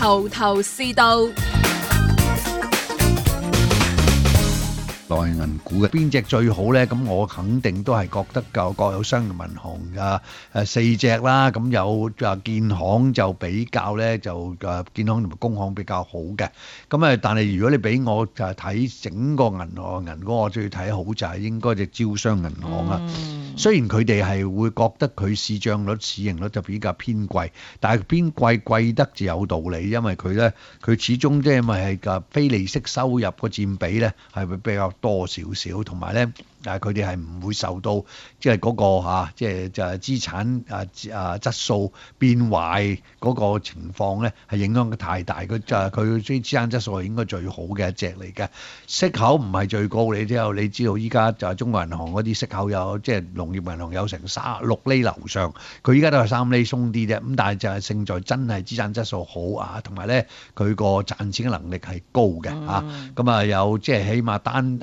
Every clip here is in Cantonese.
頭頭是道。 內銀股嘅邊隻最好呢？咁我肯定都係覺得國有商業銀行4隻啦，咁有建行就比較呢，就建行同埋工行比較好嘅。咁但係如果你俾我就睇整個銀行我最睇好就係應該隻招商銀行啊。雖然佢哋係會覺得佢市賬率、市盈率就比較偏貴，但係偏貴得就有道理，因為佢始終即係因為係非利息收入個佔比呢係會比較多少少，同埋呢佢哋係唔會受到即係嗰個即係就係資產質素變壞嗰個情況呢係影響得太大。佢啲資產質素係應該最好嘅一隻嚟嘅。息口唔係最高，你知道依家就係中國銀行嗰啲息口有即係農業銀行有成6厘樓上，佢依家都係3厘鬆啲啫。咁但係就係勝在真係資產質素好啊，同埋呢佢個賺錢嘅能力係高嘅咁有即係起碼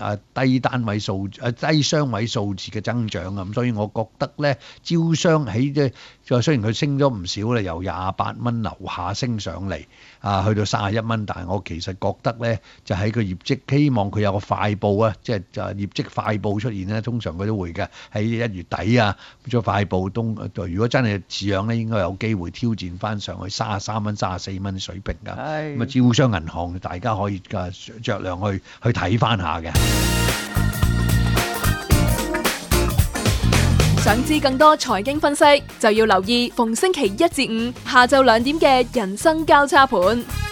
低雙位數字嘅增長啊。咁所以我覺得呢招商就雖然佢升咗唔少咧，由28蚊樓下升上嚟去到31蚊，但係我其實覺得呢就喺個業績，希望佢有個快報啊，即係就業績快報出現呢，通常佢都會嘅喺1月底做快報如果真係似樣呢，應該有機會挑戰翻上去33蚊、34蚊水平㗎。咁招商銀行大家可以酌量去睇翻下嘅。 想知更多財經分析，就要留意逢星期1至5下晝2點嘅人生交叉盤。